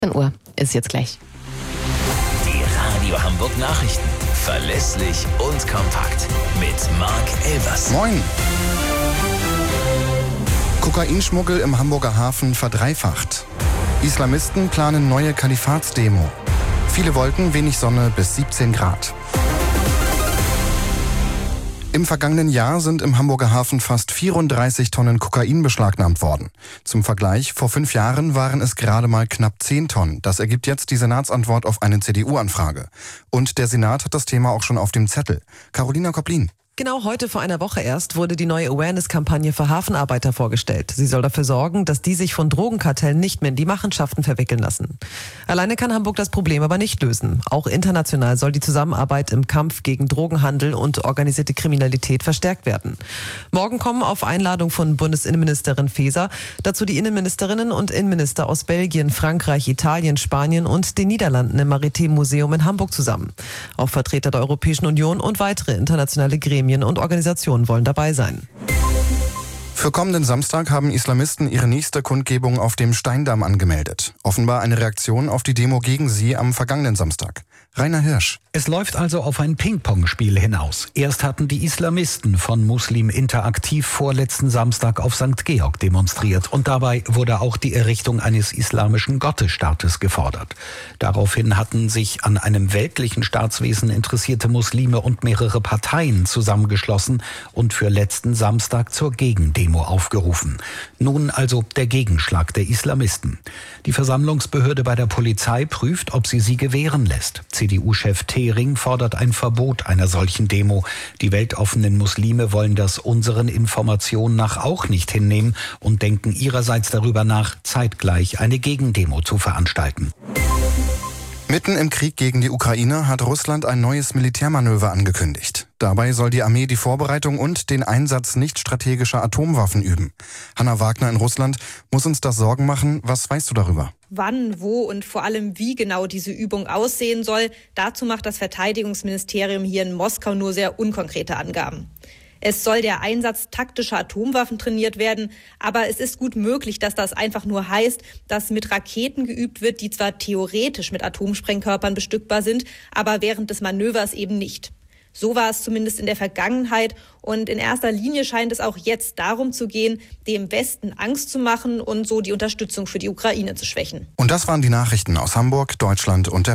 Uhr ist jetzt gleich. Die Radio Hamburg Nachrichten. Verlässlich und kompakt. Mit Marc Elvers. Moin. Kokainschmuggel im Hamburger Hafen verdreifacht. Islamisten planen neue Kalifatsdemo. Viele Wolken, wenig Sonne bis 17 Grad. Im vergangenen Jahr sind im Hamburger Hafen fast 34 Tonnen Kokain beschlagnahmt worden. Zum Vergleich, vor 5 Jahren waren es gerade mal knapp 10 Tonnen. Das ergibt jetzt die Senatsantwort auf eine CDU-Anfrage. Und der Senat hat das Thema auch schon auf dem Zettel. Carolina Koplin. Genau heute vor einer Woche erst wurde die neue Awareness-Kampagne für Hafenarbeiter vorgestellt. Sie soll dafür sorgen, dass die sich von Drogenkartellen nicht mehr in die Machenschaften verwickeln lassen. Alleine kann Hamburg das Problem aber nicht lösen. Auch international soll die Zusammenarbeit im Kampf gegen Drogenhandel und organisierte Kriminalität verstärkt werden. Morgen kommen auf Einladung von Bundesinnenministerin Faeser dazu die Innenministerinnen und Innenminister aus Belgien, Frankreich, Italien, Spanien und den Niederlanden im Maritimen Museum in Hamburg zusammen. Auch Vertreter der Europäischen Union und weitere internationale Gremien und Organisationen wollen dabei sein. Für kommenden Samstag haben Islamisten ihre nächste Kundgebung auf dem Steindamm angemeldet. Offenbar eine Reaktion auf die Demo gegen sie am vergangenen Samstag. Rainer Hirsch. Es läuft also auf ein Ping-Pong-Spiel hinaus. Erst hatten die Islamisten von Muslim Interaktiv vorletzten Samstag auf St. Georg demonstriert. Und dabei wurde auch die Errichtung eines islamischen Gottesstaates gefordert. Daraufhin hatten sich an einem weltlichen Staatswesen interessierte Muslime und mehrere Parteien zusammengeschlossen und für letzten Samstag zur Gegendemo aufgerufen. Nun also der Gegenschlag der Islamisten. Die Versammlungsbehörde bei der Polizei prüft, ob sie gewähren lässt. CDU-Chef Thering fordert ein Verbot einer solchen Demo. Die weltoffenen Muslime wollen das unseren Informationen nach auch nicht hinnehmen und denken ihrerseits darüber nach, zeitgleich eine Gegendemo zu veranstalten. Mitten im Krieg gegen die Ukraine hat Russland ein neues Militärmanöver angekündigt. Dabei soll die Armee die Vorbereitung und den Einsatz nicht strategischer Atomwaffen üben. Hanna Wagner in Russland, muss uns das Sorgen machen? Was weißt du darüber? Wann, wo und vor allem wie genau diese Übung aussehen soll, dazu macht das Verteidigungsministerium hier in Moskau nur sehr unkonkrete Angaben. Es soll der Einsatz taktischer Atomwaffen trainiert werden, aber es ist gut möglich, dass das einfach nur heißt, dass mit Raketen geübt wird, die zwar theoretisch mit Atomsprengkörpern bestückbar sind, aber während des Manövers eben nicht. So war es zumindest in der Vergangenheit und in erster Linie scheint es auch jetzt darum zu gehen, dem Westen Angst zu machen und so die Unterstützung für die Ukraine zu schwächen. Und das waren die Nachrichten aus Hamburg, Deutschland und der